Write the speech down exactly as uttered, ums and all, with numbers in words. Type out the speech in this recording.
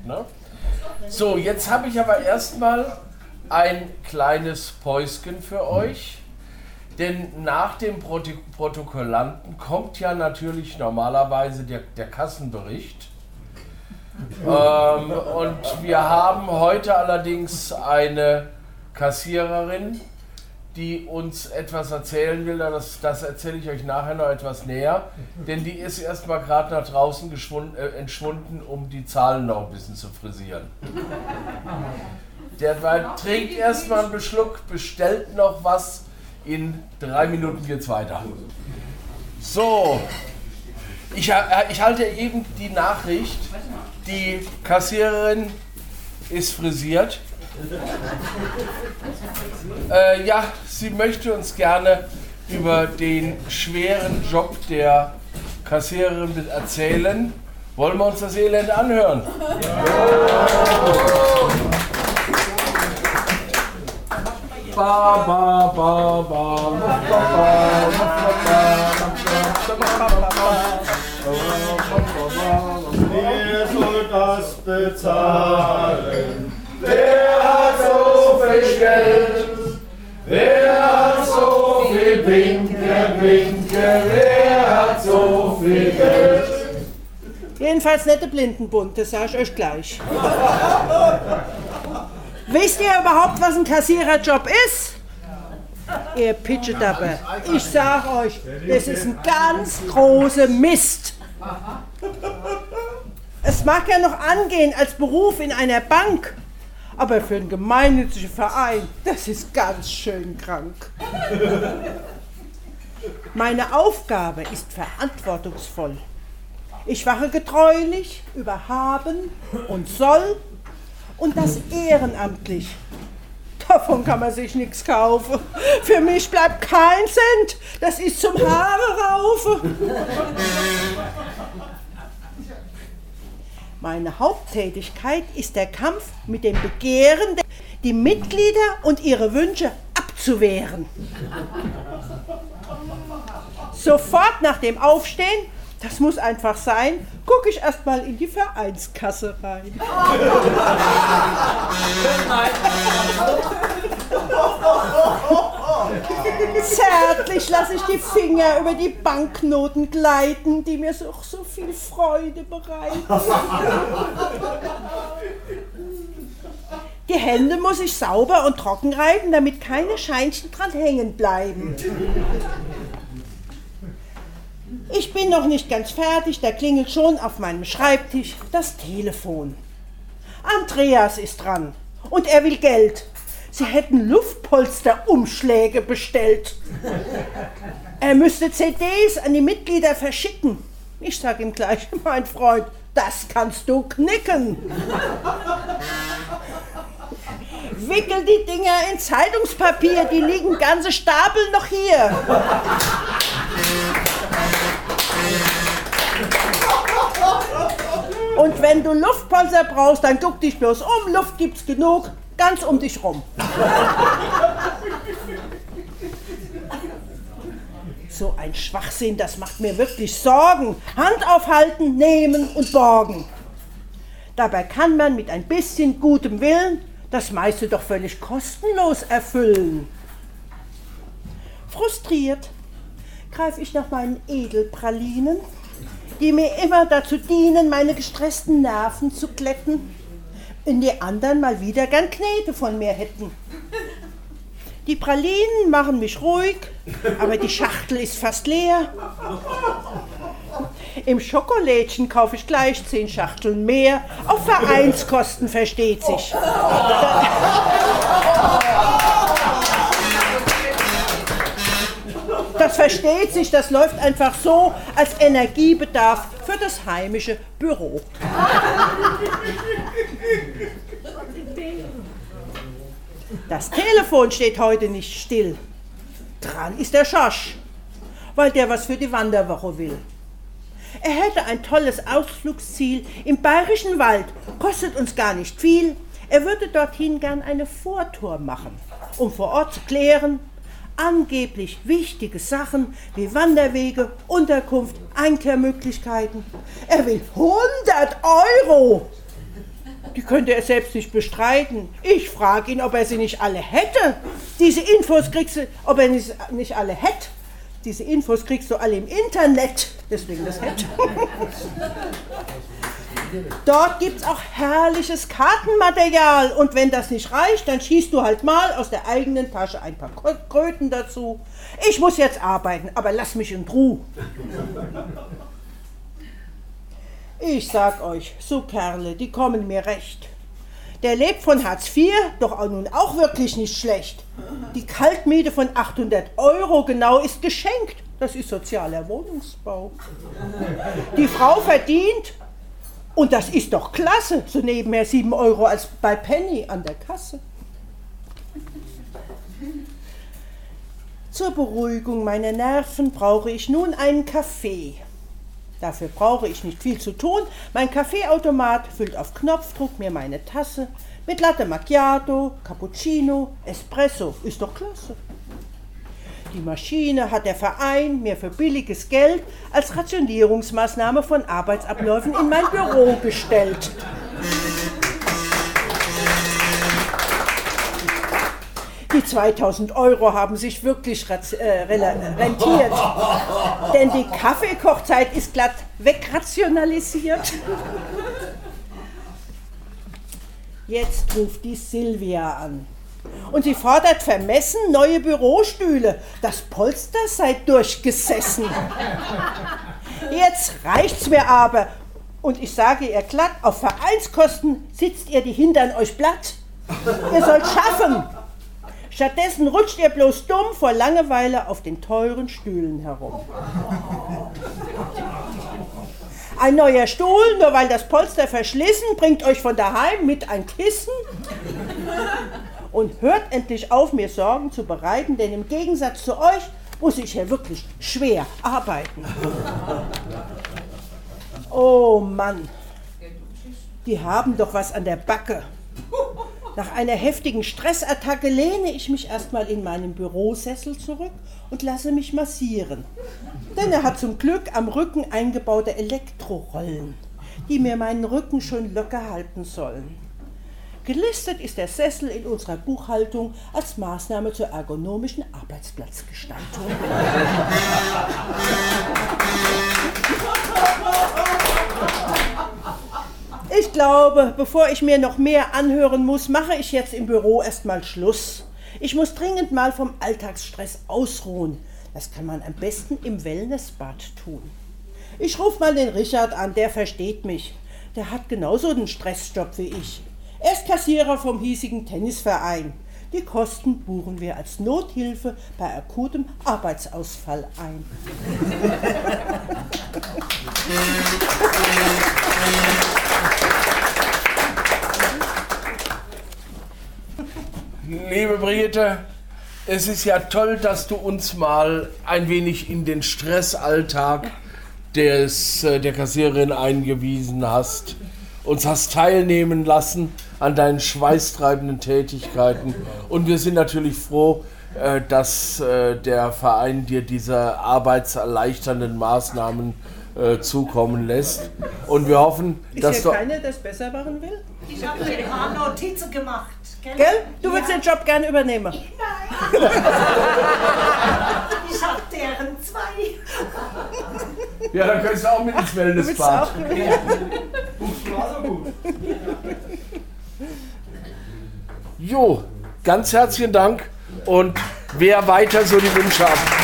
Ne? So, jetzt habe ich aber erstmal ein kleines Päuschen für euch. Denn nach dem Proto- Protokollanten kommt ja natürlich normalerweise der, der Kassenbericht. Ähm, und wir haben heute allerdings eine Kassiererin, die uns etwas erzählen will. Das, das erzähle ich euch nachher noch etwas näher. Denn die ist erstmal gerade nach draußen geschwunden, äh, entschwunden, um die Zahlen noch ein bisschen zu frisieren. Der trinkt erstmal einen Beschluck, bestellt noch was. In drei Minuten geht's weiter. So, ich, ich halte eben die Nachricht, die Kassiererin ist frisiert. Äh, ja, sie möchte uns gerne über den schweren Job der Kassiererin erzählen. Wollen wir uns das Elend anhören? Ba, ba, ba, ba, ba, wer soll das bezahlen? Wer hat so viel Geld? Wer hat so viel Pinke, Pinke? Wer hat so viel Geld? Jedenfalls nicht der Blindenbund, das sage ich euch gleich. Wisst ihr überhaupt, was ein Kassiererjob ist? Ihr pitchet aber. Ich sag euch, das ist ein ganz großer Mist. Es mag ja noch angehen als Beruf in einer Bank, aber für einen gemeinnützigen Verein, das ist ganz schön krank. Meine Aufgabe ist verantwortungsvoll. Ich wache getreulich über Haben und Soll und das ehrenamtlich. Davon kann man sich nichts kaufen. Für mich bleibt kein Cent. Das ist zum Haare raufen. Meine Haupttätigkeit ist der Kampf mit dem Begehren, die Mitglieder und ihre Wünsche abzuwehren. Sofort nach dem Aufstehen, das muss einfach sein, gucke ich erstmal in die Vereinskasse rein. Zärtlich lasse ich die Finger über die Banknoten gleiten, die mir so, so viel Freude bereiten. Die Hände muss ich sauber und trocken reiben, damit keine Scheinchen dran hängen bleiben. Ich bin noch nicht ganz fertig, da klingelt schon auf meinem Schreibtisch das Telefon. Andreas ist dran und er will Geld. Sie hätten Luftpolsterumschläge bestellt. Er müsste C Ds an die Mitglieder verschicken. Ich sag ihm gleich, mein Freund, das kannst du knicken. Wickel die Dinger in Zeitungspapier, die liegen ganze Stapel noch hier. Und wenn du Luftpolster brauchst, dann guck dich bloß um, Luft gibt's genug, ganz um dich rum. So ein Schwachsinn, das macht mir wirklich Sorgen. Hand aufhalten, nehmen und borgen. Dabei kann man mit ein bisschen gutem Willen das meiste doch völlig kostenlos erfüllen. Frustriert greife ich nach meinen Edelpralinen, die mir immer dazu dienen, meine gestressten Nerven zu glätten, wenn die anderen mal wieder gern Knete von mir hätten. Die Pralinen machen mich ruhig, aber die Schachtel ist fast leer. Im Schokolädchen kaufe ich gleich zehn Schachteln mehr, auf Vereinskosten versteht sich. Das versteht sich, das läuft einfach so als Energiebedarf für das heimische Büro. Das Telefon steht heute nicht still. Dran ist der Schorsch, weil der was für die Wanderwoche will. Er hätte ein tolles Ausflugsziel im Bayerischen Wald, kostet uns gar nicht viel. Er würde dorthin gern eine Vortour machen, um vor Ort zu klären, angeblich wichtige Sachen wie Wanderwege, Unterkunft, Einkehrmöglichkeiten. Er will hundert Euro. Die könnte er selbst nicht bestreiten. Ich frage ihn, ob er sie nicht alle hätte. Diese Infos kriegst du, ob er nicht, nicht alle hätte. Diese Infos kriegst du alle im Internet. Deswegen das hätte. Dort gibt es auch herrliches Kartenmaterial. Und wenn das nicht reicht, dann schießt du halt mal aus der eigenen Tasche ein paar Kröten dazu. Ich muss jetzt arbeiten, aber lass mich in Ruhe. Ich sag euch, so Kerle, die kommen mir recht. Der lebt von Hartz vier, doch auch nun auch wirklich nicht schlecht. Die Kaltmiete von achthundert Euro genau ist geschenkt. Das ist sozialer Wohnungsbau. Die Frau verdient, und das ist doch klasse, so nebenher sieben Euro als bei Penny an der Kasse. Zur Beruhigung meiner Nerven brauche ich nun einen Kaffee. Dafür brauche ich nicht viel zu tun. Mein Kaffeeautomat füllt auf Knopfdruck mir meine Tasse mit Latte Macchiato, Cappuccino, Espresso. Ist doch klasse. Die Maschine hat der Verein mir für billiges Geld als Rationierungsmaßnahme von Arbeitsabläufen in mein Büro gestellt. Die zweitausend Euro haben sich wirklich äh, rentiert, denn die Kaffeekochzeit ist glatt wegrationalisiert. Jetzt ruft die Silvia an und sie fordert vermessen neue Bürostühle. Das Polster sei durchgesessen. Jetzt reicht's mir aber und ich sage ihr glatt, auf Vereinskosten sitzt ihr die Hintern euch platt. Ihr sollt schaffen. Stattdessen rutscht ihr bloß dumm vor Langeweile auf den teuren Stühlen herum. Ein neuer Stuhl, nur weil das Polster verschlissen, bringt euch von daheim mit ein Kissen. Und hört endlich auf, mir Sorgen zu bereiten, denn im Gegensatz zu euch muss ich hier wirklich schwer arbeiten. Oh Mann, die haben doch was an der Backe. Nach einer heftigen Stressattacke lehne ich mich erstmal in meinen Bürosessel zurück und lasse mich massieren. Denn er hat zum Glück am Rücken eingebaute Elektrorollen, die mir meinen Rücken schon locker halten sollen. Gelistet ist der Sessel in unserer Buchhaltung als Maßnahme zur ergonomischen Arbeitsplatzgestaltung. Ich glaube, bevor ich mir noch mehr anhören muss, mache ich jetzt im Büro erstmal Schluss. Ich muss dringend mal vom Alltagsstress ausruhen. Das kann man am besten im Wellnessbad tun. Ich rufe mal den Richard an, der versteht mich. Der hat genauso einen Stressjob wie ich. Er ist Kassierer vom hiesigen Tennisverein. Die Kosten buchen wir als Nothilfe bei akutem Arbeitsausfall ein. Liebe Brigitte, es ist ja toll, dass du uns mal ein wenig in den Stressalltag des, der Kassiererin eingewiesen hast, uns hast teilnehmen lassen an deinen schweißtreibenden Tätigkeiten und wir sind natürlich froh, dass der Verein dir diese arbeitserleichternden Maßnahmen zukommen lässt und wir hoffen, ist dass ja du... keiner, das besser machen will? Ich habe mir ein paar Notizen gemacht. Gell? Gell? Du würdest ja den Job gerne übernehmen. Nein. Ich habe deren zwei. Ja, dann könntest du auch mit ins Wellnessbad. Du willst auch gut. Jo, ganz herzlichen Dank und wer weiter so die Wünsche hat.